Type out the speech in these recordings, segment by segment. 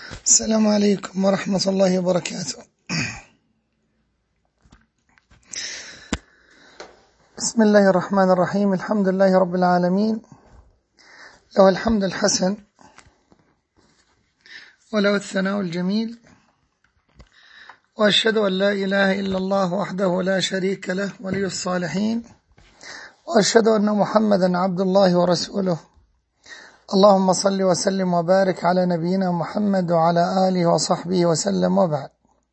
السلام عليكم ورحمة الله وبركاته. بسم الله الرحمن الرحيم. الحمد لله رب العالمين، له الحمد الحسن وله الثناء الجميل، وأشهد أن لا إله إلا الله وحده لا شريك له ولي الصالحين، وأشهد أن محمدا عبد الله ورسوله. اللهم صل وسلم وبارك على نبينا محمد وعلى آله وصحبه وسلم، وبعد.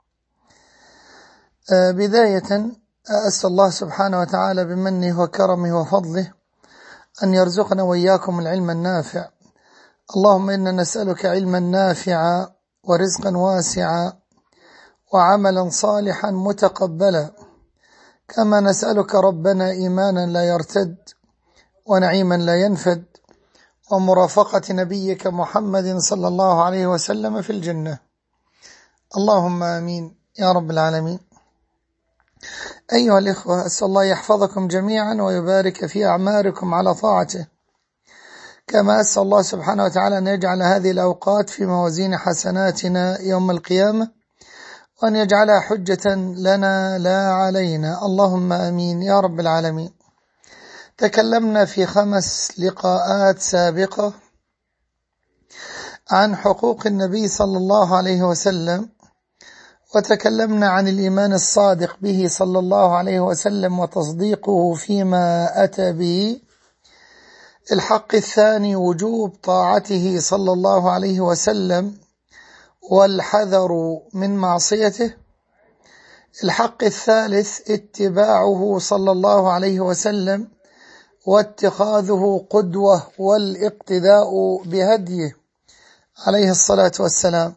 بداية أسأل الله سبحانه وتعالى بمنه وكرمه وفضله أن يرزقنا وإياكم العلم النافع. اللهم إنا نسألك علما نافعا ورزقا واسعا وعملا صالحا متقبلا، كما نسألك ربنا إيمانا لا يرتد ونعيما لا ينفد ومرافقة نبيك محمد صلى الله عليه وسلم في الجنة. اللهم آمين يا رب العالمين. أيها الإخوة، أسأل الله يحفظكم جميعا ويبارك في أعماركم على طاعته، كما أسأل الله سبحانه وتعالى أن يجعل هذه الأوقات في موازين حسناتنا يوم القيامة، وأن يجعلها حجة لنا لا علينا. اللهم آمين يا رب العالمين. تكلمنا في 5 لقاءات سابقة عن حقوق النبي صلى الله عليه وسلم، وتكلمنا عن الإيمان الصادق به صلى الله عليه وسلم وتصديقه فيما أتى به. الحق الثاني وجوب طاعته صلى الله عليه وسلم والحذر من معصيته. الحق الثالث اتباعه صلى الله عليه وسلم واتخاذه قدوة والاقتداء بهديه عليه الصلاة والسلام.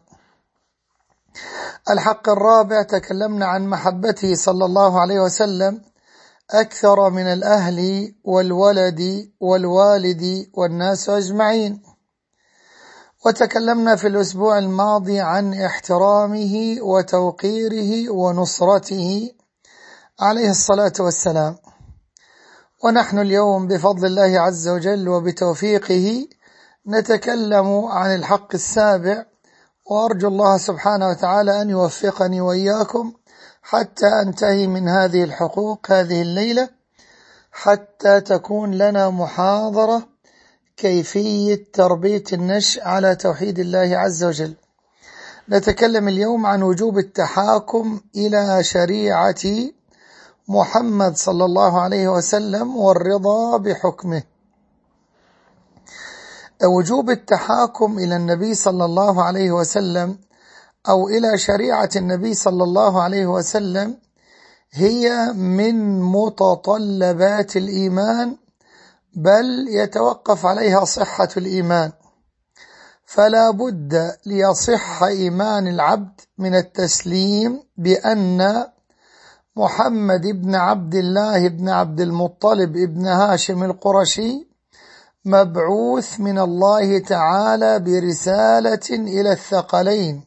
الحق الرابع تكلمنا عن محبته صلى الله عليه وسلم أكثر من الأهل والولد والوالد والناس أجمعين. وتكلمنا في الأسبوع الماضي عن احترامه وتوقيره ونصرته عليه الصلاة والسلام. ونحن اليوم بفضل الله عز وجل وبتوفيقه نتكلم عن الحق السابع، وأرجو الله سبحانه وتعالى أن يوفقني وإياكم حتى أنتهي من هذه الحقوق هذه الليلة، حتى تكون لنا محاضرة كيفية تربية النشء على توحيد الله عز وجل. نتكلم اليوم عن وجوب التحاكم إلى شريعة محمد صلى الله عليه وسلم والرضا بحكمه. وجوب التحاكم إلى النبي صلى الله عليه وسلم أو إلى شريعة النبي صلى الله عليه وسلم هي من متطلبات الإيمان، بل يتوقف عليها صحة الإيمان. فلا بد ليصح إيمان العبد من التسليم بأن محمد بن عبد الله بن عبد المطلب بن هاشم القرشي مبعوث من الله تعالى برسالة إلى الثقلين،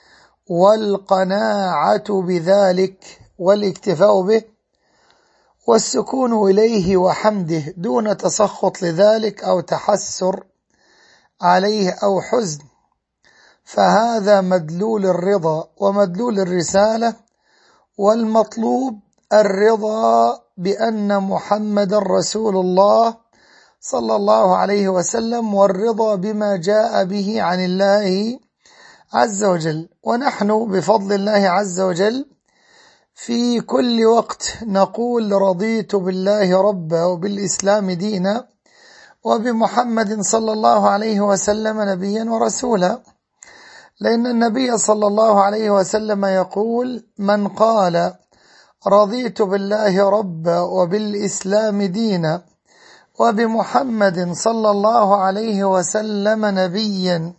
والقناعة بذلك والاكتفاء به والسكون إليه وحمده دون تسخط لذلك أو تحسر عليه أو حزن. فهذا مدلول الرضا ومدلول الرسالة، والمطلوب الرضا بأن محمد رسول الله صلى الله عليه وسلم، والرضا بما جاء به عن الله عز وجل. ونحن بفضل الله عز وجل في كل وقت نقول رضيت بالله ربا وبالإسلام دينا وبمحمد صلى الله عليه وسلم نبيا ورسولا، لأن النبي صلى الله عليه وسلم يقول: من قال رضيت بالله ربا وبالإسلام دينا وبمحمد صلى الله عليه وسلم نبيا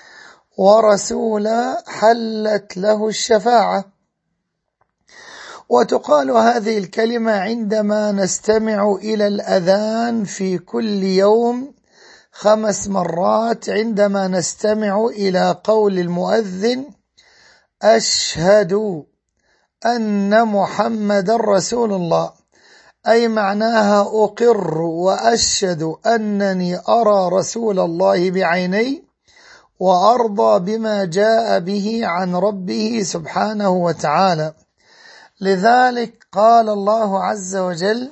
ورسولا حلت له الشفاعة. وتقال هذه الكلمة عندما نستمع إلى الأذان في كل يوم 5 مرات، عندما نستمع إلى قول المؤذن: أشهد أن محمد رسول الله، أي معناها أقر وأشهد أنني أرى رسول الله بعيني، وأرضى بما جاء به عن ربه سبحانه وتعالى. لذلك قال الله عز وجل: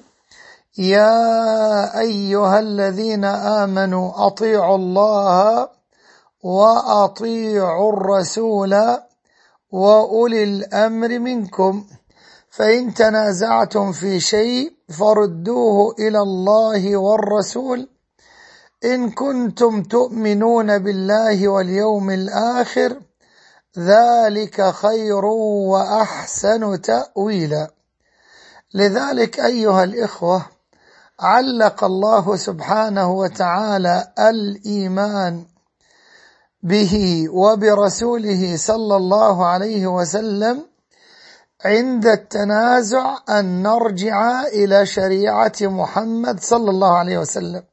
يا أيها الذين آمنوا أطيعوا الله وأطيعوا الرسول وأولي الأمر منكم فإن تنازعتم في شيء فردوه إلى الله والرسول إن كنتم تؤمنون بالله واليوم الآخر ذلك خير وأحسن تأويلا. لذلك أيها الإخوة علق الله سبحانه وتعالى الإيمان به وبرسوله صلى الله عليه وسلم عند التنازع أن نرجع إلى شريعة محمد صلى الله عليه وسلم.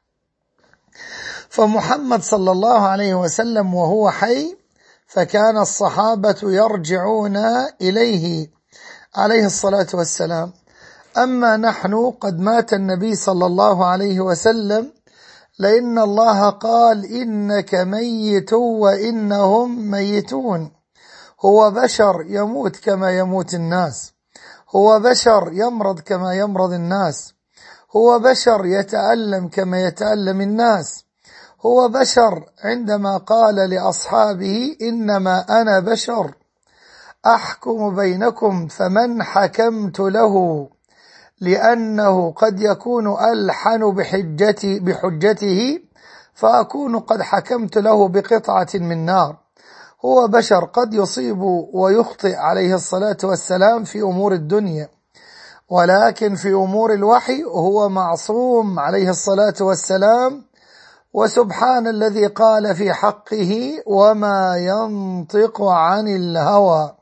فمحمد صلى الله عليه وسلم وهو حي فكان الصحابة يرجعون إليه عليه الصلاة والسلام. أما نحن قد مات النبي صلى الله عليه وسلم، لأن الله قال: إنك ميت وإنهم ميتون. هو بشر يموت كما يموت الناس، هو بشر يمرض كما يمرض الناس، هو بشر يتألم كما يتألم الناس، هو بشر. عندما قال لأصحابه: إنما أنا بشر أحكم بينكم فمن حكمت له لأنه قد يكون ألحن بحجته فأكون قد حكمت له بقطعة من نار. هو بشر قد يصيب ويخطئ عليه الصلاة والسلام في أمور الدنيا، ولكن في أمور الوحي هو معصوم عليه الصلاة والسلام. وسبحان الذي قال في حقه: وما ينطق عن الهوى.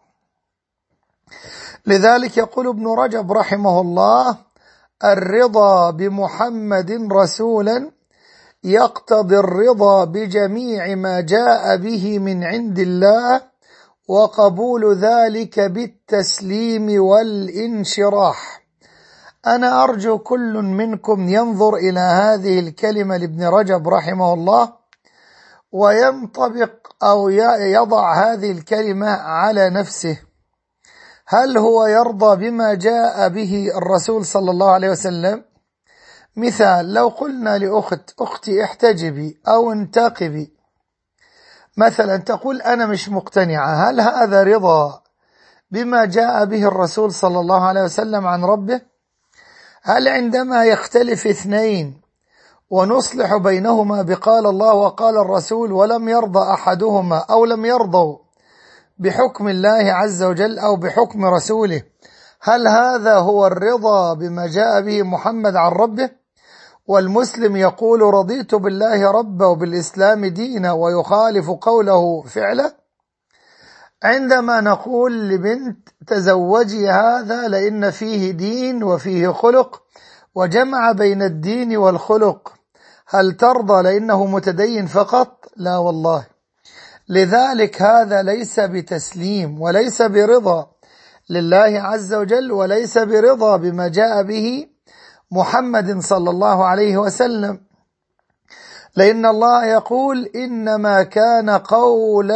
لذلك يقول ابن رجب رحمه الله: الرضا بمحمد رسولا يقتضي الرضا بجميع ما جاء به من عند الله وقبول ذلك بالتسليم والانشراح. أنا أرجو كل منكم ينظر إلى هذه الكلمة لابن رجب رحمه الله وينطبق أو يضع هذه الكلمة على نفسه. هل هو يرضى بما جاء به الرسول صلى الله عليه وسلم؟ مثال: لو قلنا أختي احتجبي أو انتقبي مثلا، تقول أنا مش مقتنعة، هل هذا رضا بما جاء به الرسول صلى الله عليه وسلم عن ربه؟ هل عندما يختلف اثنين ونصلح بينهما بقال الله وقال الرسول ولم يرضى أحدهما أو لم يرضوا بحكم الله عز وجل أو بحكم رسوله، هل هذا هو الرضا بما جاء به محمد عن ربه؟ والمسلم يقول: رضيت بالله ربا وبالإسلام دينا، ويخالف قوله فعله. عندما نقول لبنت تزوجي هذا لأن فيه دين وفيه خلق وجمع بين الدين والخلق، هل ترضى لأنه متدين فقط؟ لا والله. لذلك هذا ليس بتسليم وليس برضا لله عز وجل وليس برضا بما جاء به محمد صلى الله عليه وسلم. لأن الله يقول: إنما كان قول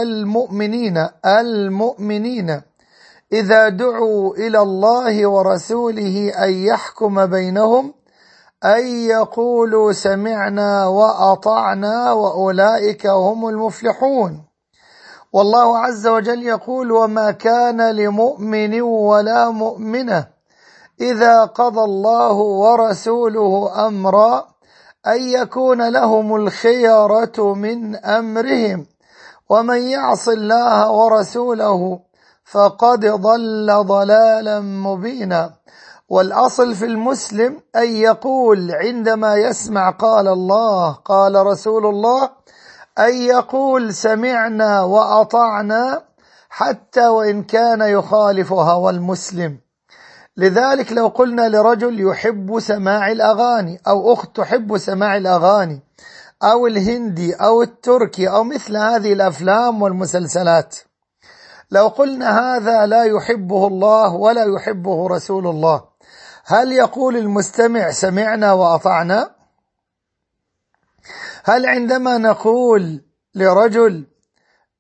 المؤمنين إذا دعوا إلى الله ورسوله أن يحكم بينهم أن يقولوا سمعنا وأطعنا وأولئك هم المفلحون. والله عز وجل يقول: وما كان لمؤمن ولا مؤمنة إذا قضى الله ورسوله أمرا أن يكون لهم الخيرة من أمرهم ومن يعص الله ورسوله فقد ضل ضلالا مبينا. والأصل في المسلم أن يقول عندما يسمع قال الله قال رسول الله أن يقول سمعنا وأطعنا حتى وإن كان يخالف هوى المسلم. لذلك لو قلنا لرجل يحب سماع الأغاني أو أخت تحب سماع الأغاني أو الهندي أو التركي أو مثل هذه الأفلام والمسلسلات، لو قلنا هذا لا يحبه الله ولا يحبه رسول الله، هل يقول المستمع سمعنا وأطعنا؟ هل عندما نقول لرجل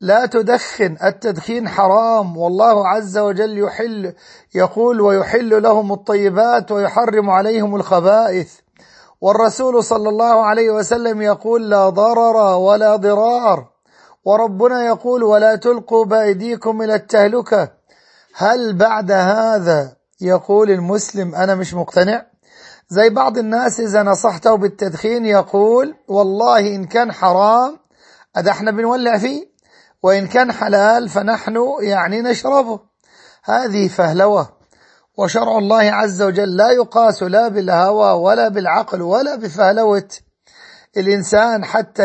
لا تدخن، التدخين حرام، والله عز وجل يقول ويحل لهم الطيبات ويحرم عليهم الخبائث، والرسول صلى الله عليه وسلم يقول لا ضرر ولا ضرار، وربنا يقول ولا تلقوا بأيديكم إلى التهلكة. هل بعد هذا يقول المسلم أنا مش مقتنع؟ زي بعض الناس إذا نصحته بالتدخين يقول والله إن كان حرام احنا بنولع فيه، وإن كان حلال فنحن نشربه. هذه فهلوة، وشرع الله عز وجل لا يقاس لا بالهوى ولا بالعقل ولا بفهلوة الإنسان حتى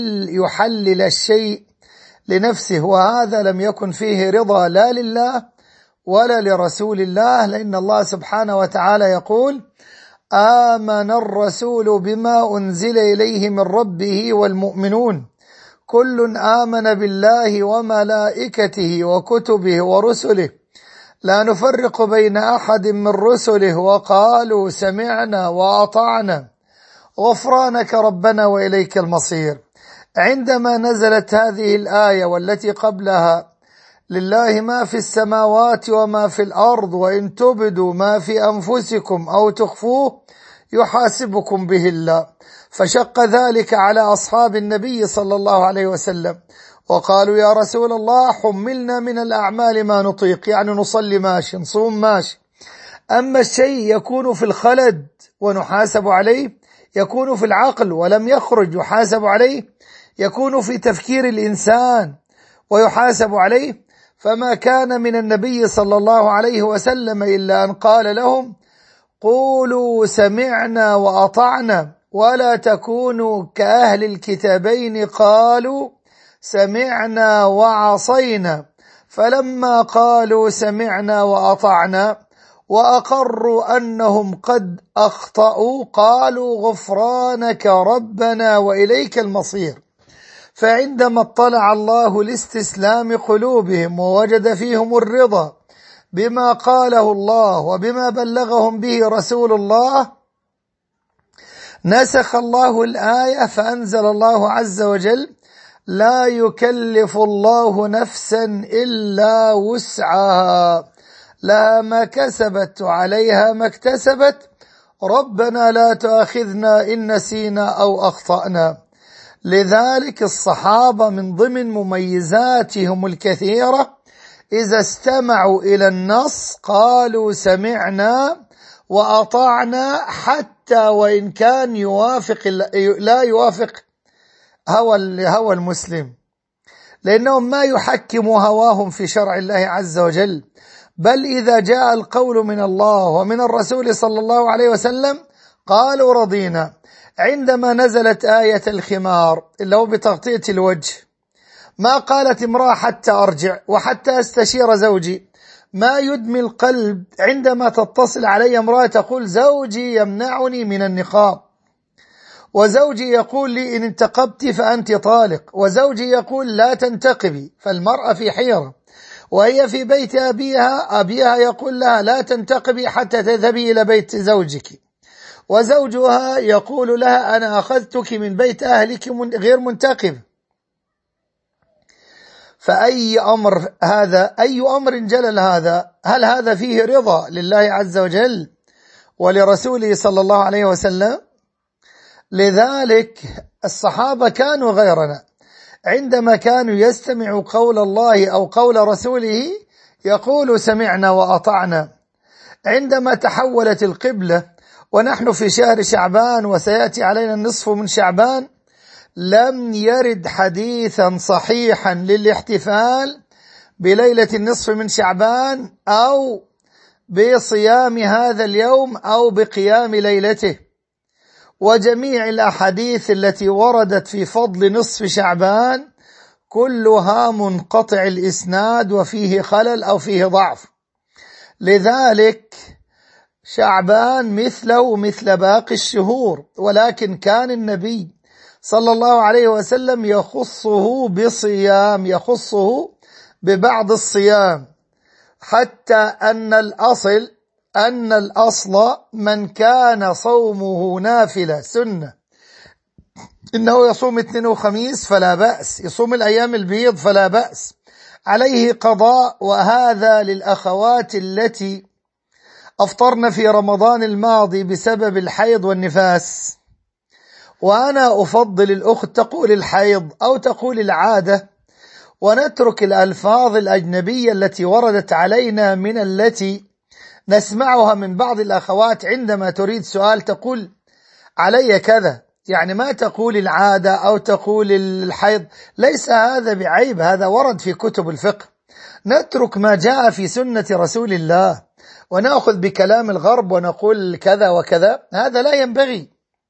يحلل الشيء لنفسه، وهذا لم يكن فيه رضا لا لله ولا لرسول الله، لأن الله سبحانه وتعالى يقول آمن الرسول بما أنزل إليه من ربه والمؤمنون كل آمن بالله وملائكته وكتبه ورسله لا نفرق بين أحد من رسله وقالوا سمعنا وأطعنا غفرانك ربنا وإليك المصير. عندما نزلت هذه الآية والتي قبلها لله ما في السماوات وما في الأرض وإن تبدوا ما في أنفسكم أو تخفوه يحاسبكم به الله، فشق ذلك على أصحاب النبي صلى الله عليه وسلم، وقالوا يا رسول الله حملنا من الأعمال ما نطيق، نصلي ماشي، نصوم ماشي، أما الشيء يكون في الخلد ونحاسب عليه، يكون في العقل ولم يخرج يحاسب عليه، يكون في تفكير الإنسان ويحاسب عليه. فما كان من النبي صلى الله عليه وسلم إلا أن قال لهم قولوا سمعنا وأطعنا ولا تكونوا كأهل الكتابين قالوا سمعنا وعصينا، فلما قالوا سمعنا وأطعنا وأقروا أنهم قد أخطأوا قالوا غفرانك ربنا وإليك المصير. فعندما اطلع الله لاستسلام قلوبهم ووجد فيهم الرضا بما قاله الله وبما بلغهم به رسول الله، نسخ الله الآية فأنزل الله عز وجل لا يكلف الله نفسا إلا وسعها لها ما كسبت وعليها ما اكتسبت ربنا لا تؤاخذنا إن نسينا أو أخطأنا. لذلك الصحابة من ضمن مميزاتهم الكثيرة إذا استمعوا إلى النص قالوا سمعنا وأطعنا حتى وإن كان لا يوافق هوى المسلم، لأنهم ما يحكموا هواهم في شرع الله عز وجل، بل إذا جاء القول من الله ومن الرسول صلى الله عليه وسلم قالوا رضينا. عندما نزلت آية الخمار اللي هو بتغطية الوجه ما قالت امرأة حتى أرجع وحتى أستشير زوجي، ما يدمي القلب عندما تتصل علي امرأة تقول زوجي يمنعني من النقاب، وزوجي يقول لي إن انتقبت فأنت طالق، وزوجي يقول لا تنتقبي، فالمرأة في حيرة وهي في بيت أبيها يقول لها لا تنتقبي حتى تذهبي إلى بيت زوجك، وزوجها يقول لها أنا أخذتك من بيت أهلك غير منتقب. فأي أمر هذا؟ أي أمر جلل هذا؟ هل هذا فيه رضا لله عز وجل ولرسوله صلى الله عليه وسلم؟ لذلك الصحابة كانوا غيرنا، عندما كانوا يستمعوا قول الله أو قول رسوله يقولوا سمعنا وأطعنا. عندما تحولت القبلة ونحن في شهر شعبان وسيأتي علينا النصف من شعبان، لم يرد حديثا صحيحا للاحتفال بليلة النصف من شعبان أو بصيام هذا اليوم أو بقيام ليلته، وجميع الأحاديث التي وردت في فضل نصف شعبان كلها منقطع الإسناد وفيه خلل أو فيه ضعف. لذلك شعبان مثله مثل باقي الشهور، ولكن كان النبي صلى الله عليه وسلم يخصه بصيام، يخصه ببعض الصيام، حتى أن الأصل من كان صومه نافلة سنة إنه يصوم اثنين وخميس فلا بأس، يصوم الأيام البيض فلا بأس، عليه قضاء. وهذا للأخوات التي أفطرن في رمضان الماضي بسبب الحيض والنفاس. وأنا أفضل الأخت تقول الحيض أو تقول العادة، ونترك الألفاظ الأجنبية التي وردت علينا من التي نسمعها من بعض الأخوات عندما تريد سؤال تقول علي كذا، يعني ما تقول العادة أو تقول الحيض. ليس هذا بعيب، هذا ورد في كتب الفقه. نترك ما جاء في سنة رسول الله ونأخذ بكلام الغرب ونقول كذا وكذا، هذا لا ينبغي.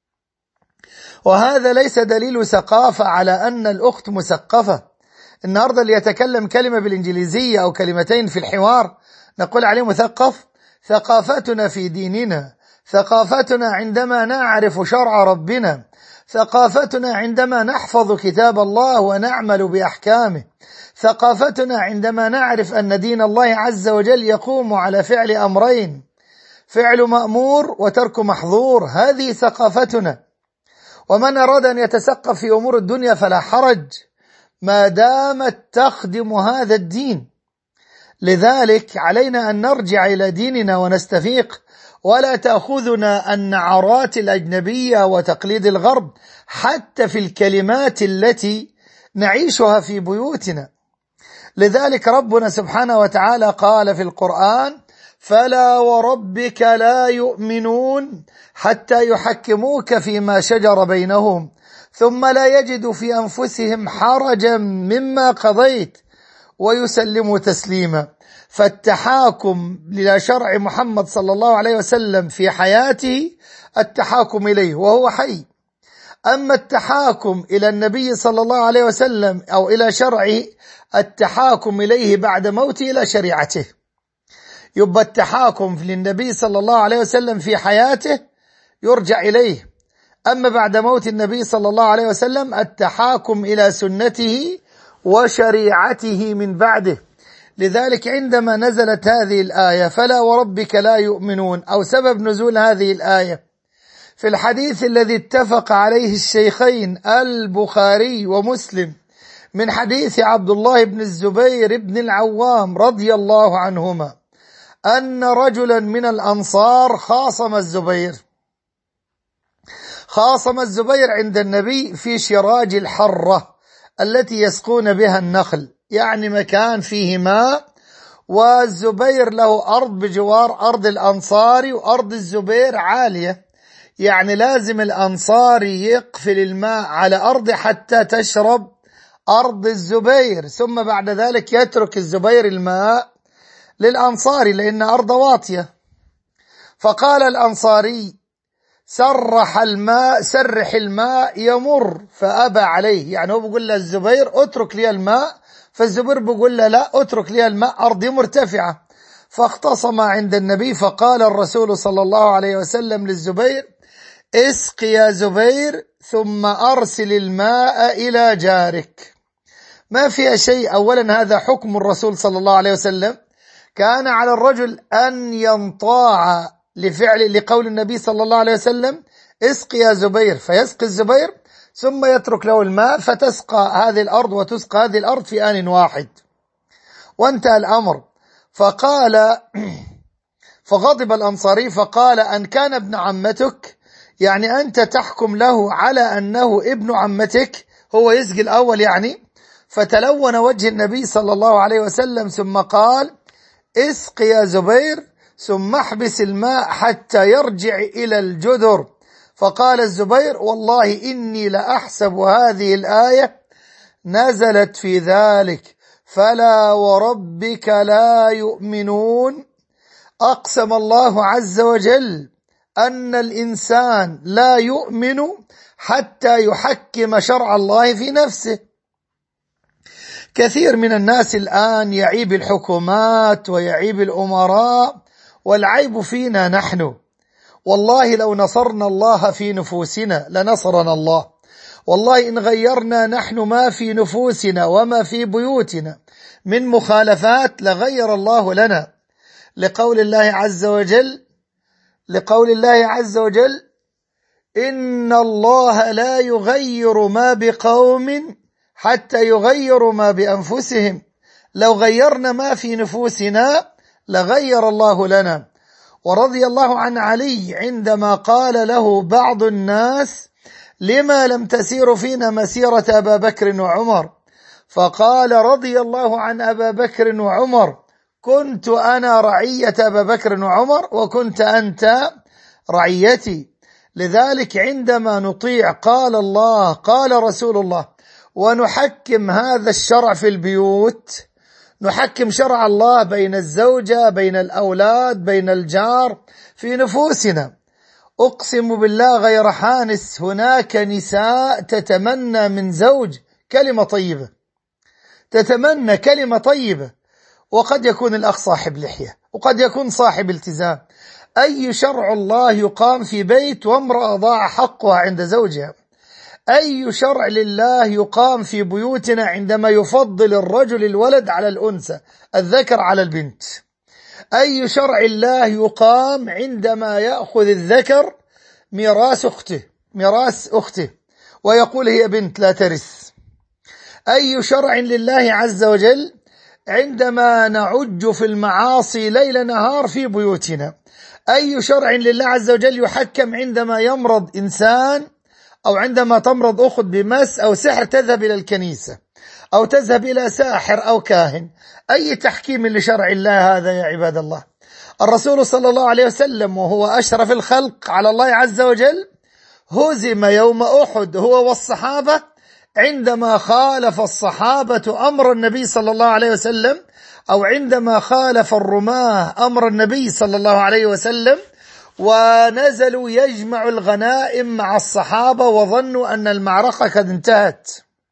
وهذا ليس دليل ثقافة على أن الأخت مثقفة. النهاردة اللي يتكلم كلمة بالإنجليزية أو كلمتين في الحوار نقول عليه مثقف؟ ثقافتنا في ديننا، ثقافتنا عندما نعرف شرع ربنا، ثقافتنا عندما نحفظ كتاب الله ونعمل بأحكامه، ثقافتنا عندما نعرف أن دين الله عز وجل يقوم على فعل أمرين: فعل مأمور وترك محظور. هذه ثقافتنا. ومن أراد أن يتثقف في أمور الدنيا فلا حرج ما دامت تخدم هذا الدين. لذلك علينا أن نرجع إلى ديننا ونستفيق، ولا تأخذنا النعرات الأجنبية وتقليد الغرب حتى في الكلمات التي نعيشها في بيوتنا. لذلك ربنا سبحانه وتعالى قال في القرآن: فلا وربك لا يؤمنون حتى يحكموك فيما شجر بينهم ثم لا يجدوا في أنفسهم حرجا مما قضيت ويسلموا تسليما. فالتحاكم إلى شرع محمد صلى الله عليه وسلم في حياته التحاكم إليه وهو حي. أما التحاكم إلى النبي صلى الله عليه وسلم أو إلى شرعه التحاكم إليه بعد موته إلى شريعته. يبقى التحاكم للنبي صلى الله عليه وسلم في حياته يرجع إليه، أما بعد موت النبي صلى الله عليه وسلم التحاكم إلى سنته وشريعته من بعده. لذلك عندما نزلت هذه الآية فلا وربك لا يؤمنون، أو سبب نزول هذه الآية في الحديث الذي اتفق عليه الشيخين البخاري ومسلم من حديث عبد الله بن الزبير بن العوام رضي الله عنهما أن رجلا من الأنصار خاصم الزبير عند النبي في شراج الحرة التي يسقون بها النخل، يعني مكان فيه ماء، والزبير له أرض بجوار أرض الأنصاري، وأرض الزبير عالية، يعني لازم الأنصاري يقفل الماء على أرض حتى تشرب أرض الزبير، ثم بعد ذلك يترك الزبير الماء للأنصاري لأن أرض واطية. فقال الأنصاري: سرح الماء يمر، فأبى عليه، يعني هو بيقول للزبير اترك لي الماء، فالزبير بيقول له لا اترك لي الماء، أرضي مرتفعة. فاختصم عند النبي، فقال الرسول صلى الله عليه وسلم للزبير: اسق يا زبير ثم أرسل الماء إلى جارك. ما فيها شيء. أولا هذا حكم الرسول صلى الله عليه وسلم، كان على الرجل أن ينطاع لقول النبي صلى الله عليه وسلم: اسق يا زبير، فيسقي الزبير ثم يترك له الماء فتسقى هذه الأرض وتسقى هذه الأرض في آن واحد، وانتهى الأمر. فغضب الأنصاري فقال: أن كان ابن عمتك، يعني أنت تحكم له على أنه ابن عمتك، هو يسقي الأول يعني. فتلون وجه النبي صلى الله عليه وسلم ثم قال: اسق يا زبير ثم احبس الماء حتى يرجع إلى الجدر. فقال الزبير: والله إني لأحسب هذه الآية نزلت في ذلك، فلا وربك لا يؤمنون. أقسم الله عز وجل أن الإنسان لا يؤمن حتى يحكم شرع الله في نفسه. كثير من الناس الآن يعيب الحكومات ويعيب الأمراء، والعيب فينا نحن. والله لو نصرنا الله في نفوسنا لنصرنا الله. والله إن غيرنا نحن ما في نفوسنا وما في بيوتنا من مخالفات لغير الله لنا، لقول الله عز وجل: إن الله لا يغير ما بقوم حتى يغيروا ما بأنفسهم، لو غيرنا ما في نفوسنا لغير الله لنا. ورضي الله عن علي عندما قال له بعض الناس: لما لم تسير فينا مسيرة أبا بكر وعمر؟ فقال رضي الله عن أبا بكر وعمر: كنت أنا رعية أبا بكر وعمر وكنت أنت رعيتي. لذلك عندما نطيع قال الله قال رسول الله ونحكم هذا الشرع في البيوت، نحكم شرع الله بين الزوجة، بين الأولاد، بين الجار، في نفوسنا. أقسم بالله غير حانس، هناك نساء تتمنى من زوج كلمة طيبة، تتمنى كلمة طيبة، وقد يكون الأخ صاحب لحية، وقد يكون صاحب التزام. أي شرع الله يقام في بيت وامرأة ضاع حقها عند زوجها؟ أي شرع لله يقام في بيوتنا عندما يفضل الرجل الولد على الأنثى، الذكر على البنت؟ أي شرع الله يقام عندما يأخذ الذكر ميراث أخته ويقول هي بنت لا ترث؟ أي شرع لله عز وجل عندما نعج في المعاصي ليل نهار في بيوتنا؟ أي شرع لله عز وجل يحكم عندما يمرض إنسان، أو عندما تمرض أخت بمس أو سحر تذهب إلى الكنيسة أو تذهب إلى ساحر أو كاهن؟ أي تحكيم لشرع الله هذا يا عباد الله؟ الرسول صلى الله عليه وسلم وهو أشرف الخلق على الله عز وجل هزم يوم أحد هو والصحابة عندما خالف الصحابة أمر النبي صلى الله عليه وسلم، أو عندما خالف الرماة أمر النبي صلى الله عليه وسلم، ونزلوا يجمع الغنائم مع الصحابة وظنوا أن المعركة قد انتهت،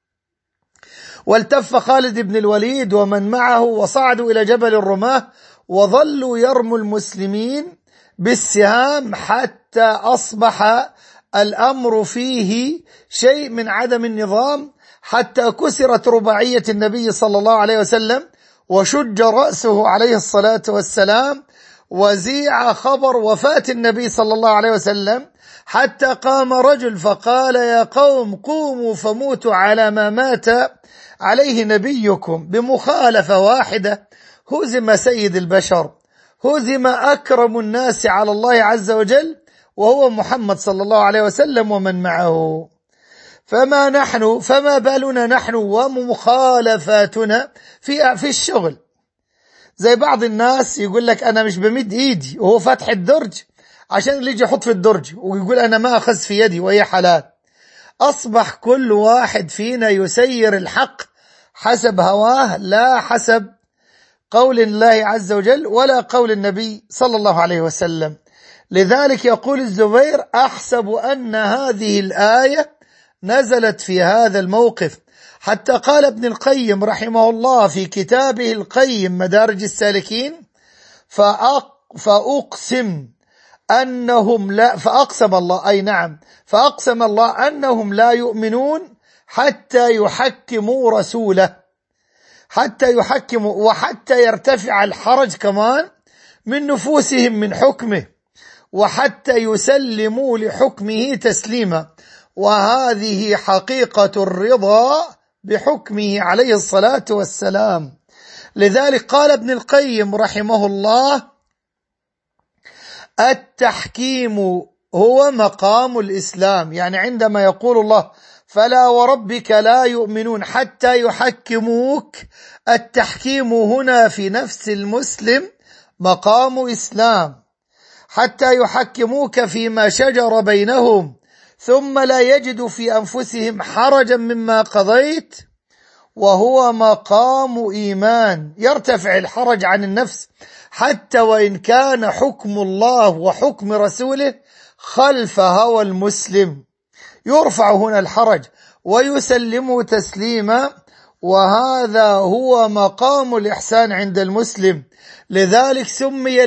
والتف خالد بن الوليد ومن معه وصعدوا إلى جبل الرماة وظلوا يرموا المسلمين بالسهام حتى أصبح الأمر فيه شيء من عدم النظام، حتى كسرت رباعية النبي صلى الله عليه وسلم وشج رأسه عليه الصلاة والسلام، وزيع خبر وفاة النبي صلى الله عليه وسلم، حتى قام رجل فقال: يا قوم قوموا فموتوا على ما مات عليه نبيكم. بمخالفة واحدة هزم سيد البشر، هزم أكرم الناس على الله عز وجل وهو محمد صلى الله عليه وسلم ومن معه. فما بالنا نحن ومخالفاتنا في الشغل؟ زي بعض الناس يقول لك أنا مش بمد إيدي وهو فاتح الدرج عشان اللي يجي يحط في الدرج، ويقول أنا ما أخذ في يدي وهي حلال. أصبح كل واحد فينا يسير الحق حسب هواه، لا حسب قول الله عز وجل ولا قول النبي صلى الله عليه وسلم. لذلك يقول الزبير: أحسب أن هذه الآية نزلت في هذا الموقف. حتى قال ابن القيم رحمه الله في كتابه القيم مدارج السالكين: فأقسم الله أنهم لا يؤمنون حتى يحكموا رسوله، وحتى يرتفع الحرج كمان من نفوسهم من حكمه، وحتى يسلموا لحكمه تسليما. وهذه حقيقة الرضا بحكمه عليه الصلاة والسلام. لذلك قال ابن القيم رحمه الله: التحكيم هو مقام الإسلام. يعني عندما يقول الله: فلا وربك لا يؤمنون حتى يحكموك، التحكيم هنا في نفس المسلم مقام إسلام، حتى يحكموك فيما شجر بينهم ثم لا يجدوا في أنفسهم حرجا مما قضيت، وهو مقام إيمان. يرتفع الحرج عن النفس حتى وإن كان حكم الله وحكم رسوله خلف هوى المسلم، يرفع هنا الحرج ويسلمه تسليما، وهذا هو مقام الإحسان عند المسلم. لذلك سمي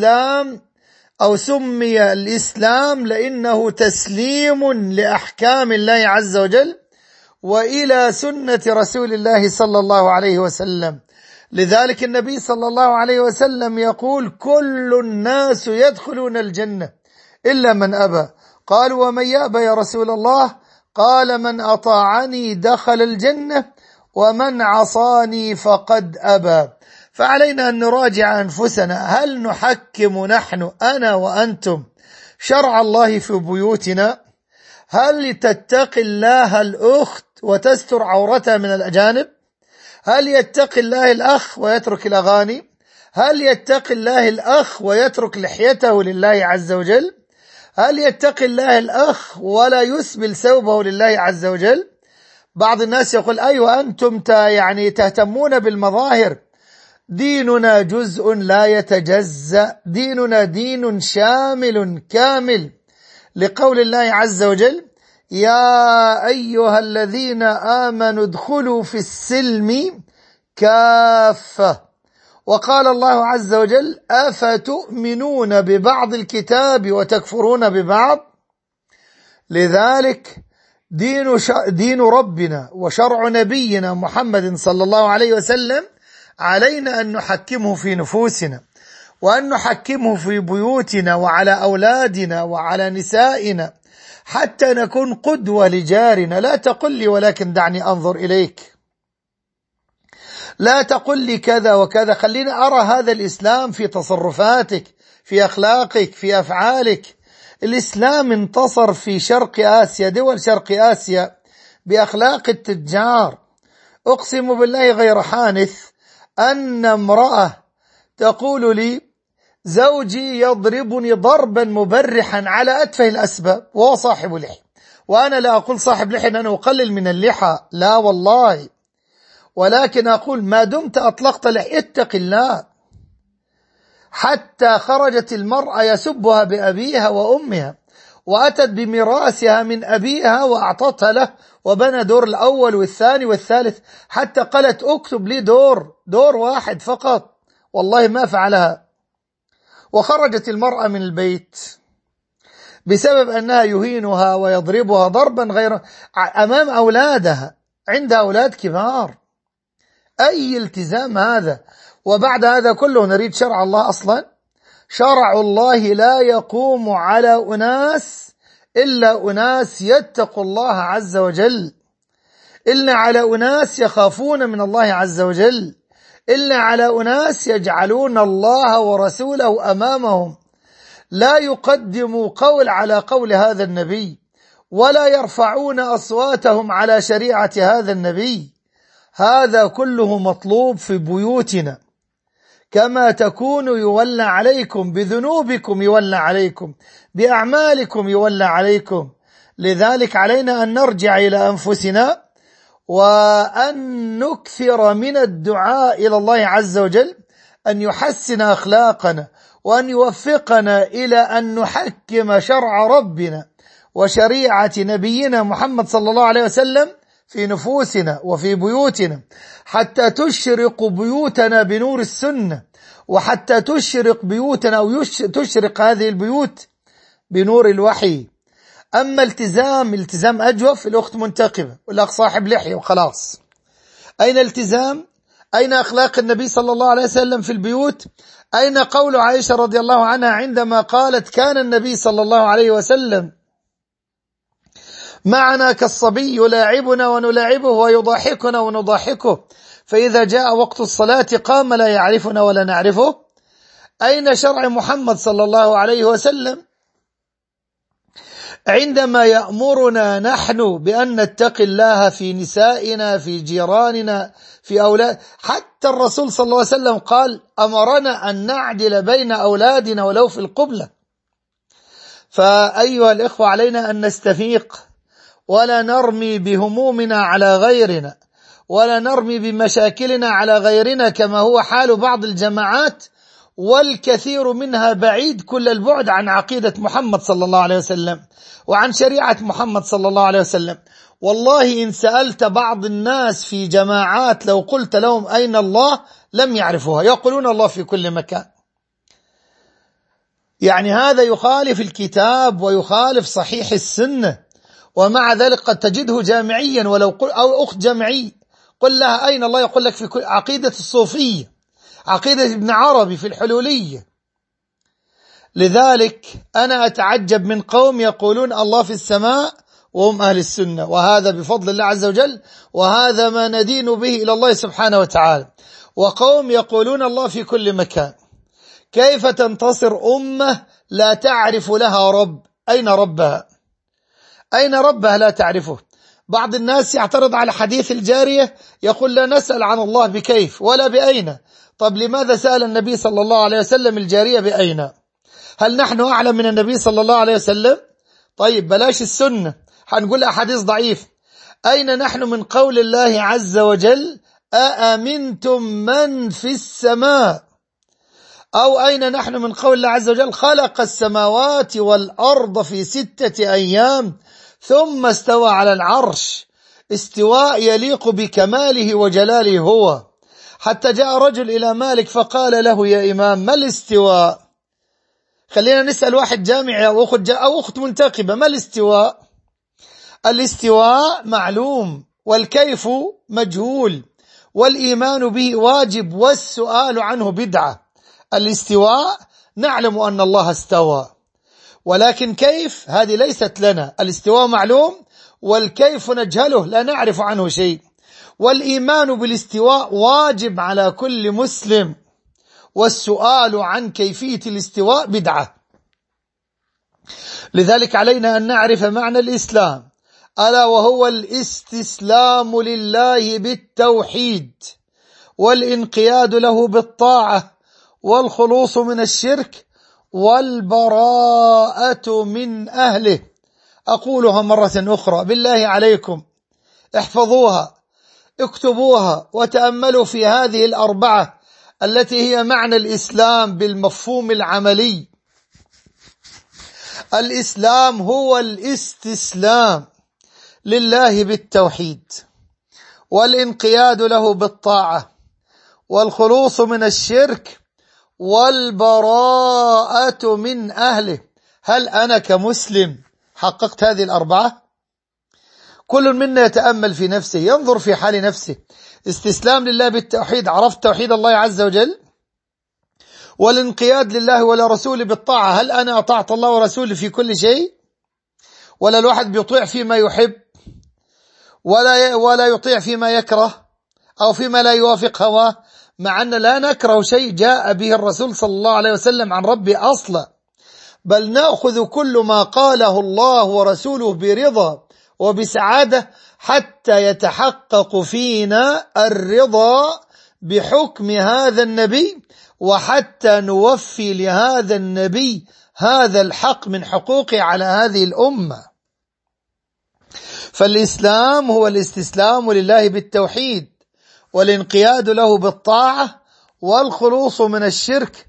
الإسلام لأنه تسليم لأحكام الله عز وجل وإلى سنة رسول الله صلى الله عليه وسلم. لذلك النبي صلى الله عليه وسلم يقول: كل الناس يدخلون الجنة إلا من أبى. قالوا ومن يأبى يا رسول الله؟ قال من أطاعني دخل الجنة ومن عصاني فقد أبى. فعلينا أن نراجع أنفسنا، هل نحكم نحن أنا وأنتم شرع الله في بيوتنا؟ هل تتقي الله الأخت وتستر عورتها من الأجانب؟ هل يتقي الله الأخ ويترك الأغاني؟ هل يتقي الله الأخ ويترك لحيته لله عز وجل؟ هل يتقي الله الأخ ولا يسبل ثوبه لله عز وجل؟ بعض الناس يقول أيوة أنتم تهتمون بالمظاهر. ديننا جزء لا يتجزأ، ديننا دين شامل كامل، لقول الله عز وجل يا أيها الذين آمنوا ادخلوا في السلم كافة. وقال الله عز وجل أفتؤمنون ببعض الكتاب وتكفرون ببعض. لذلك دين ربنا وشرع نبينا محمد صلى الله عليه وسلم علينا أن نحكمه في نفوسنا، وأن نحكمه في بيوتنا وعلى أولادنا وعلى نسائنا، حتى نكون قدوة لجارنا. لا تقل لي ولكن دعني أنظر إليك، لا تقل لي كذا وكذا، خليني أرى هذا الإسلام في تصرفاتك، في أخلاقك، في أفعالك. الإسلام انتصر في شرق آسيا، دول شرق آسيا، بأخلاق التجار. أقسم بالله غير حانث أن امرأة تقول لي زوجي يضربني ضربا مبرحا على أتفه الأسباب وهو صاحب لحى. وأنا لا أقول صاحب لحى أنه أقلل من اللحى، لا والله، ولكن أقول ما دمت أطلقت لحى اتق الله. حتى خرجت المرأة يسبها بأبيها وأمها، وأتت بميراثها من أبيها وأعطتها له، وبنى دور الأول والثاني والثالث، حتى قالت اكتب لي دور واحد فقط، والله ما فعلها. وخرجت المرأة من البيت بسبب أنها يهينها ويضربها ضربا غير أمام أولادها، عندها أولاد كبار. أي التزام هذا؟ وبعد هذا كله نريد شرع الله. أصلا شرع الله لا يقوم على أناس إلا أناس يتقوا الله عز وجل، إلا على أناس يخافون من الله عز وجل، إلا على أناس يجعلون الله ورسوله أمامهم، لا يقدموا قول على قول هذا النبي، ولا يرفعون أصواتهم على شريعة هذا النبي. هذا كله مطلوب في بيوتنا. كما تكون يولى عليكم، بذنوبكم يولى عليكم، بأعمالكم يولى عليكم. لذلك علينا أن نرجع إلى أنفسنا، وأن نكثر من الدعاء إلى الله عز وجل أن يحسن أخلاقنا، وأن يوفقنا إلى أن نحكم شرع ربنا وشريعة نبينا محمد صلى الله عليه وسلم في نفوسنا وفي بيوتنا، حتى تشرق بيوتنا بنور السنة، وحتى تشرق بيوتنا أو تشرق هذه البيوت بنور الوحي. أما التزام أجوف، الأخت منتقبة والأخ صاحب لحية وخلاص. أين التزام؟ أين أخلاق النبي صلى الله عليه وسلم في البيوت؟ أين قول عائشة رضي الله عنها عندما قالت كان النبي صلى الله عليه وسلم معنا كالصبي يلاعبنا ونلاعبه ويضاحكنا ونضاحكه، فإذا جاء وقت الصلاة قام لا يعرفنا ولا نعرفه؟ أين شرع محمد صلى الله عليه وسلم عندما يأمرنا نحن بأن نتقي الله في نسائنا، في جيراننا، في أولاد؟ حتى الرسول صلى الله عليه وسلم قال أمرنا أن نعدل بين أولادنا ولو في القبلة. فأيها الإخوة علينا أن نستفيق، ولا نرمي بهمومنا على غيرنا، ولا نرمي بمشاكلنا على غيرنا كما هو حال بعض الجماعات، والكثير منها بعيد كل البعد عن عقيدة محمد صلى الله عليه وسلم وعن شريعة محمد صلى الله عليه وسلم. والله إن سألت بعض الناس في جماعات لو قلت لهم أين الله لم يعرفوها، يقولون الله في كل مكان. يعني هذا يخالف الكتاب ويخالف صحيح السنة، ومع ذلك قد تجده جامعيا، ولو قل أو أخت جامعي قل لها أين الله يقول لك في كل عقيدة الصوفية، عقيدة ابن عربي في الحلولية. لذلك أنا أتعجب من قوم يقولون الله في السماء وهم أهل السنة، وهذا بفضل الله عز وجل، وهذا ما ندين به إلى الله سبحانه وتعالى. وقوم يقولون الله في كل مكان. كيف تنتصر أمة لا تعرف لها رب؟ أين ربها؟ أين ربها لا تعرفه؟ بعض الناس يعترض على حديث الجارية، يقول لا نسأل عن الله بكيف ولا بأين. طب لماذا سأل النبي صلى الله عليه وسلم الجارية بأين؟ هل نحن أعلم من النبي صلى الله عليه وسلم؟ طيب بلاش السنة، هنقول أحاديث ضعيف. أين نحن من قول الله عز وجل أأمنتم من في السماء؟ أو أين نحن من قول الله عز وجل خلق السماوات والأرض في 6 أيام ثم استوى على العرش؟ استواء يليق بكماله وجلاله هو. حتى جاء رجل إلى مالك فقال له يا إمام ما الاستواء؟ خلينا نسأل واحد جامعي أو أخت منتقبة، ما الاستواء؟ الاستواء معلوم، والكيف مجهول، والإيمان به واجب، والسؤال عنه بدعة. الاستواء نعلم أن الله استوى، ولكن كيف هذه ليست لنا. الاستواء معلوم والكيف نجهله لا نعرف عنه شيء. والإيمان بالاستواء واجب على كل مسلم، والسؤال عن كيفية الاستواء بدعة. لذلك علينا أن نعرف معنى الإسلام، ألا وهو الاستسلام لله بالتوحيد، والانقياد له بالطاعة، والخلوص من الشرك، والبراءة من أهله. أقولها مرة أخرى، بالله عليكم احفظوها، اكتبوها، وتأملوا في هذه الأربعة التي هي معنى الإسلام بالمفهوم العملي. الإسلام هو الاستسلام لله بالتوحيد، والانقياد له بالطاعة، والخلوص من الشرك، والبراءة من أهله. هل أنا كمسلم حققت هذه الأربعة؟ كل منا يتأمل في نفسه، ينظر في حال نفسه. استسلام لله بالتوحيد، عرفت توحيد الله عز وجل؟ والانقياد لله ولرسوله بالطاعة، هل أنا أطعت الله ورسوله في كل شيء؟ ولا الواحد بيطيع فيما يحب ولا يطيع فيما يكره أو فيما لا يوافق هواه، مع أن لا نكره شيء جاء به الرسول صلى الله عليه وسلم عن ربي أصلا، بل نأخذ كل ما قاله الله ورسوله برضا وبسعادة حتى يتحقق فينا الرضا بحكم هذا النبي، وحتى نوفي لهذا النبي هذا الحق من حقوقه على هذه الأمة. فالإسلام هو الاستسلام لله بالتوحيد، والانقياد له بالطاعة، والخلوص من الشرك،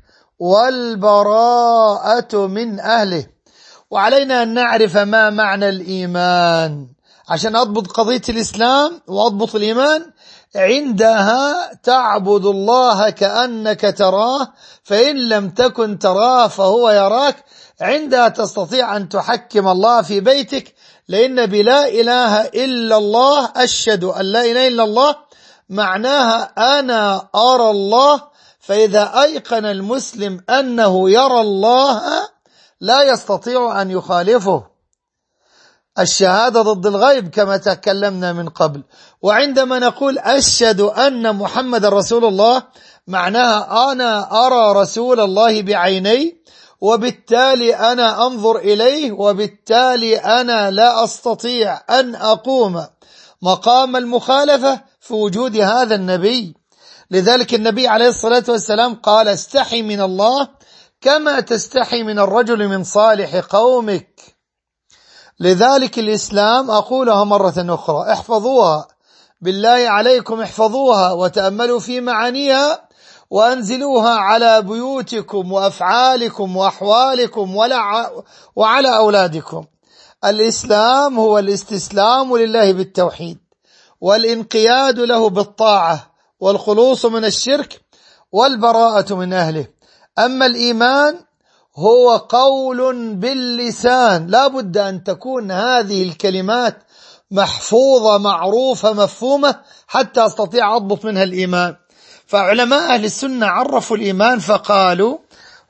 والبراءة من أهله. وعلينا أن نعرف ما معنى الإيمان عشان أضبط قضية الإسلام وأضبط الإيمان. عندها تعبد الله كأنك تراه، فإن لم تكن تراه فهو يراك. عندها تستطيع أن تحكم الله في بيتك، لأن بلا إله إلا الله أشهد أن لا إله إلا الله معناها أنا أرى الله. فإذا أيقن المسلم أنه يرى الله لا يستطيع أن يخالفه. الشهادة ضد الغيب كما تكلمنا من قبل. وعندما نقول أشهد أن محمد رسول الله معناها أنا أرى رسول الله بعيني، وبالتالي أنا أنظر إليه، وبالتالي أنا لا أستطيع أن أقوم مقام المخالفة في وجود هذا النبي. لذلك النبي عليه الصلاة والسلام قال استحي من الله كما تستحي من الرجل من صالح قومك. لذلك الإسلام أقولها مرة أخرى، احفظوها بالله عليكم، احفظوها وتأملوا في معانيها، وأنزلوها على بيوتكم وأفعالكم وأحوالكم وعلى أولادكم. الإسلام هو الاستسلام لله بالتوحيد، والانقياد له بالطاعة، والخلوص من الشرك، والبراءة من أهله. أما الإيمان هو قول باللسان، لا بد أن تكون هذه الكلمات محفوظة معروفة مفهومة حتى أستطيع أضبط منها الإيمان. فعلماء أهل السنة عرفوا الإيمان فقالوا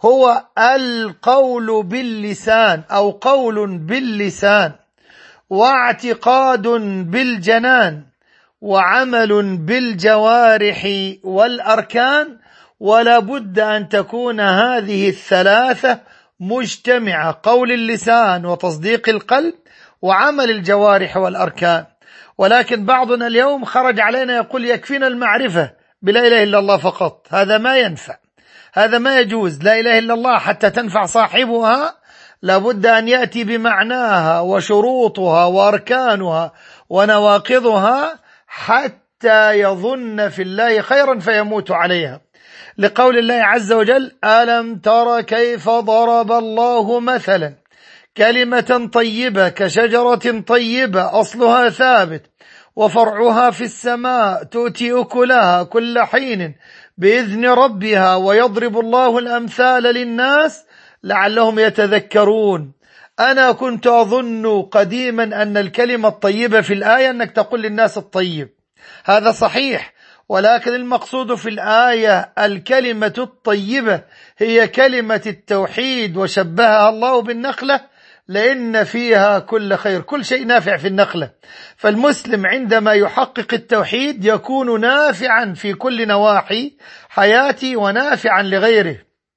هو القول باللسان أو قول باللسان، واعتقاد بالجنان، وعمل بالجوارح والأركان، ولا بد أن تكون هذه الثلاثة مجتمعة: قول اللسان وتصديق القلب وعمل الجوارح والأركان. ولكن بعضنا اليوم خرج علينا يقول يكفينا المعرفة بلا إله إلا الله فقط. هذا ما ينفع، هذا ما يجوز. لا إله إلا الله حتى تنفع صاحبها لابد أن يأتي بمعناها وشروطها وأركانها ونواقضها حتى يظن في الله خيرا فيموت عليها، لقول الله عز وجل: ألم تر كيف ضرب الله مثلا كلمة طيبة كشجرة طيبة أصلها ثابت وفرعها في السماء تؤتي أكلها كل حين بإذن ربها ويضرب الله الأمثال للناس لعلهم يتذكرون. أنا كنت أظن قديما أن الكلمة الطيبة في الآية أنك تقول للناس الطيب، هذا صحيح، ولكن المقصود في الآية الكلمة الطيبة هي كلمة التوحيد، وشبهها الله بالنخلة لأن فيها كل خير، كل شيء نافع في النخلة. فالمسلم عندما يحقق التوحيد يكون نافعا في كل نواحي حياته ونافعا لغيره.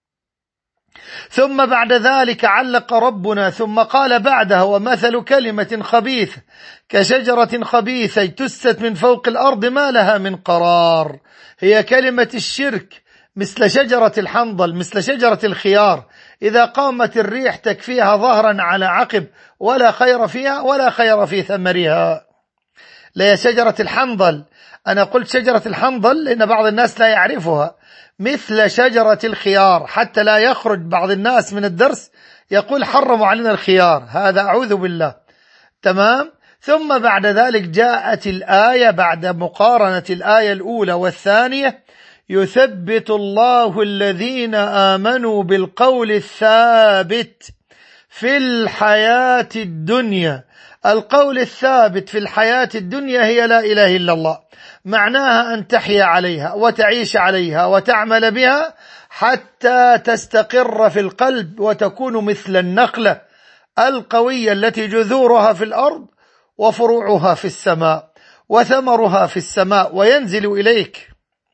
ثم بعد ذلك علق ربنا ثم قال بعدها: ومثل كلمة خبيثة كشجرة خبيثة اجتثت من فوق الأرض ما لها من قرار. هي كلمة الشرك مثل شجرة الحنظل، مثل شجرة الخيار، إذا قامت الريح تكفيها ظهرا على عقب ولا خير فيها ولا خير في ثمرها. لا شجرة الحنظل، أنا قلت شجرة الحنظل لأن بعض الناس لا يعرفها، مثل شجرة الخيار، حتى لا يخرج بعض الناس من الدرس يقول حرموا علينا الخيار، هذا أعوذ بالله. تمام. ثم بعد ذلك جاءت الآية بعد مقارنة الآية الأولى والثانية: يثبت الله الذين آمنوا بالقول الثابت في الحياة الدنيا. القول الثابت في الحياة الدنيا هي لا إله إلا الله، معناها أن تحيا عليها وتعيش عليها وتعمل بها حتى تستقر في القلب وتكون مثل النخلة القوية التي جذورها في الأرض وفروعها في السماء وثمرها في السماء وينزل إليك.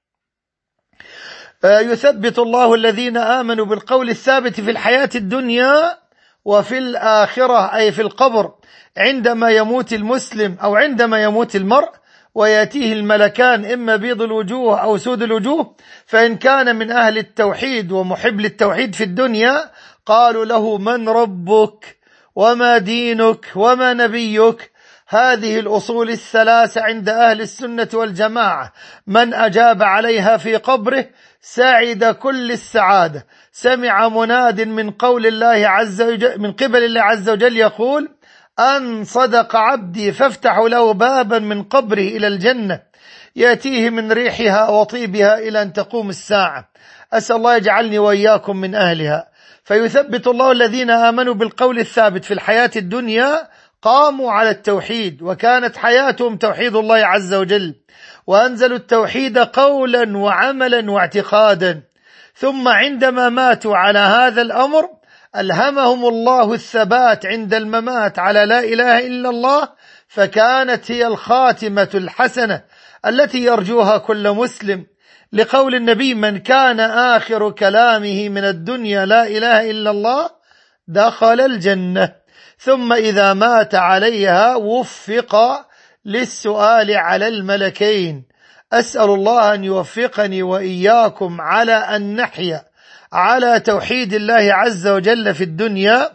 يثبت الله الذين آمنوا بالقول الثابت في الحياة الدنيا وفي الآخرة، أي في القبر، عندما يموت المسلم أو عندما يموت المرء ويأتيه الملكان إما بيض الوجوه أو سود الوجوه، فإن كان من أهل التوحيد ومحب للتوحيد في الدنيا قالوا له: من ربك وما دينك وما نبيك؟ هذه الأصول الثلاثة عند أهل السنة والجماعة من أجاب عليها في قبره سعد كل السعادة. سمع مناد من قول الله عز وجل، من قبل الله عز وجل، يقول: أن صدق عبدي فافتحوا له بابا من قبره إلى الجنة يأتيه من ريحها وطيبها إلى أن تقوم الساعة. أسأل الله يجعلني وإياكم من أهلها. فيثبت الله الذين آمنوا بالقول الثابت في الحياة الدنيا، قاموا على التوحيد وكانت حياتهم توحيد الله عز وجل، وأنزلوا التوحيد قولا وعملا واعتقادا. ثم عندما ماتوا على هذا الأمر ألهمهم الله الثبات عند الممات على لا إله إلا الله، فكانت هي الخاتمة الحسنة التي يرجوها كل مسلم، لقول النبي: من كان آخر كلامه من الدنيا لا إله إلا الله دخل الجنة. ثم إذا مات عليها وفق للسؤال على الملكين. أسأل الله أن يوفقني وإياكم على أن نحيا على توحيد الله عز وجل في الدنيا،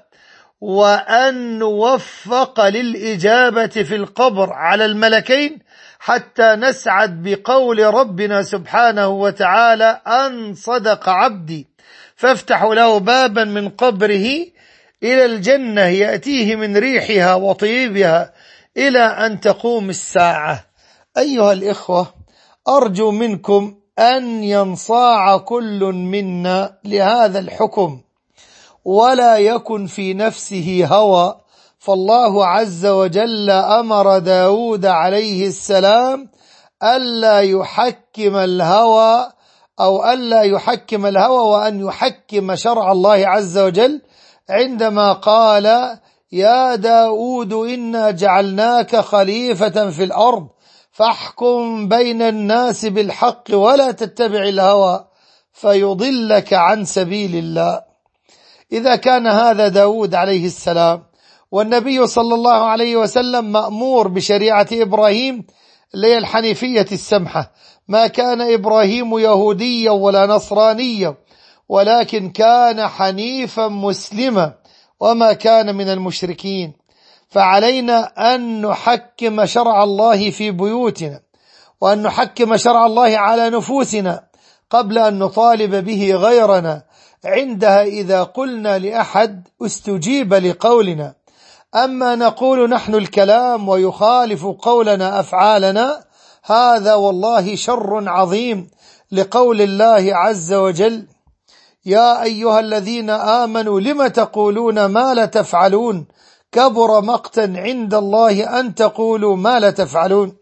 وأن نوفق للإجابة في القبر على الملكين حتى نسعد بقول ربنا سبحانه وتعالى: أن صدق عبدي فافتحوا له بابا من قبره إلى الجنة يأتيه من ريحها وطيبها إلى أن تقوم الساعة. أيها الإخوة، أرجو منكم أن ينصاع كل منا لهذا الحكم ولا يكن في نفسه هوى، فالله عز وجل أمر داود عليه السلام ألا يحكم الهوى أو ألا يحكم الهوى وأن يحكم شرع الله عز وجل عندما قال يا داود إنا جعلناك خليفة في الأرض فاحكم بين الناس بالحق ولا تتبع الهوى فيضلك عن سبيل الله. إذا كان هذا داود عليه السلام والنبي صلى الله عليه وسلم مأمور بشريعة إبراهيم اللي هي الحنيفية السمحة، ما كان إبراهيم يهوديا ولا نصرانيا ولكن كان حنيفا مسلما وما كان من المشركين، فعلينا أن نحكم شرع الله في بيوتنا وأن نحكم شرع الله على نفوسنا قبل أن نطالب به غيرنا. عندها إذا قلنا لأحد استجيب لقولنا، أما نقول نحن الكلام ويخالف قولنا أفعالنا، هذا والله شر عظيم لقول الله عز وجل يا أيها الذين آمنوا لم تقولون ما لا تفعلون كبر مقتا عند الله أن تقولوا ما لا تفعلون.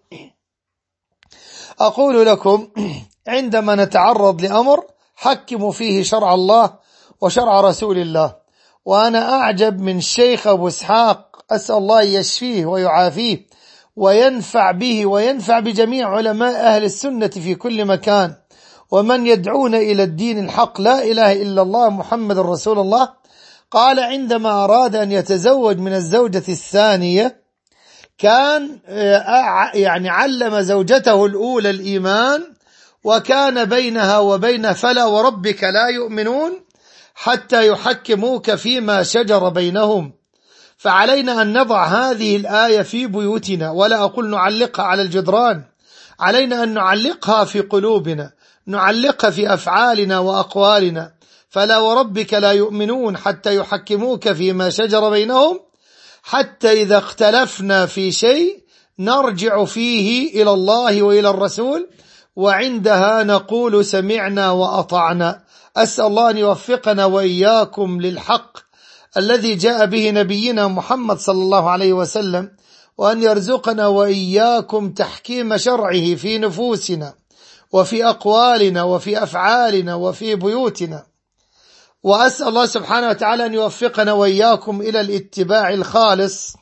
أقول لكم عندما نتعرض لأمر حكموا فيه شرع الله وشرع رسول الله. وأنا أعجب من الشيخ أبو إسحاق، أسأل الله يشفيه ويعافيه وينفع به وينفع بجميع علماء أهل السنة في كل مكان ومن يدعون إلى الدين الحق لا إله إلا الله محمد رسول الله. قال عندما أراد أن يتزوج من الزوجة الثانية كان علم زوجته الأولى الإيمان، وكان بينها وبين فلا وربك لا يؤمنون حتى يحكموك فيما شجر بينهم. فعلينا أن نضع هذه الآية في بيوتنا، ولا أقول نعلقها على الجدران، علينا أن نعلقها في قلوبنا، نعلقها في أفعالنا وأقوالنا. فلا وربك لا يؤمنون حتى يحكموك فيما شجر بينهم حتى إذا اختلفنا في شيء نرجع فيه إلى الله وإلى الرسول، وعندها نقول سمعنا وأطعنا. أسأل الله أن يوفقنا وإياكم للحق الذي جاء به نبينا محمد صلى الله عليه وسلم، وأن يرزقنا وإياكم تحكيم شرعه في نفوسنا وفي أقوالنا وفي أفعالنا وفي بيوتنا. وأسأل الله سبحانه وتعالى أن يوفقنا وإياكم إلى الاتباع الخالص.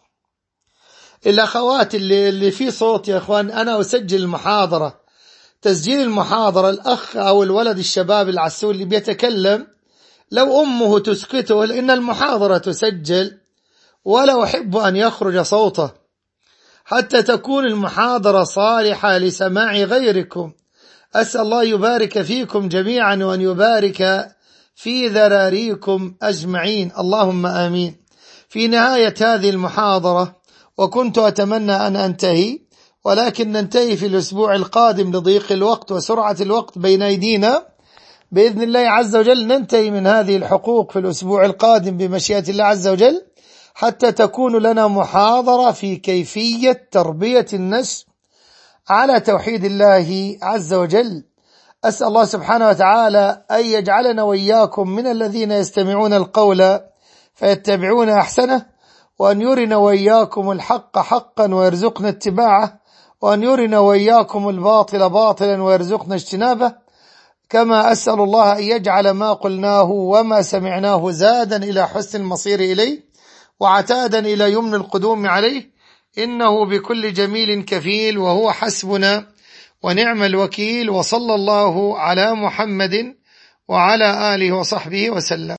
الأخوات اللي في صوت يا أخوان، أنا أسجل المحاضرة، تسجيل المحاضرة الأخ أو الولد الشباب العسول اللي بيتكلم لو أمه تسكته، لأن المحاضرة تسجل ولا أحب أن يخرج صوته حتى تكون المحاضرة صالحة لسماع غيركم. أسأل الله يبارك فيكم جميعا وأن يبارك في ذراريكم أجمعين، اللهم آمين. في نهاية هذه المحاضرة، وكنت أتمنى أن أنتهي ولكن ننتهي في الأسبوع القادم لضيق الوقت وسرعة الوقت بين أيدينا، بإذن الله عز وجل ننتهي من هذه الحقوق في الأسبوع القادم بمشيئة الله عز وجل، حتى تكون لنا محاضرة في كيفية تربية النشء على توحيد الله عز وجل. أسأل الله سبحانه وتعالى أن يجعلنا وإياكم من الذين يستمعون القول فيتبعون أحسنه، وأن يرنا وإياكم الحق حقا ويرزقنا اتباعه، وأن يرنا وإياكم الباطل باطلا ويرزقنا اجتنابه. كما أسأل الله أن يجعل ما قلناه وما سمعناه زادا إلى حسن المصير إليه وعتادا إلى يمن القدوم عليه، إنه بكل جميل كفيل وهو حسبنا ونعم الوكيل. وصلى الله على محمد وعلى آله وصحبه وسلم.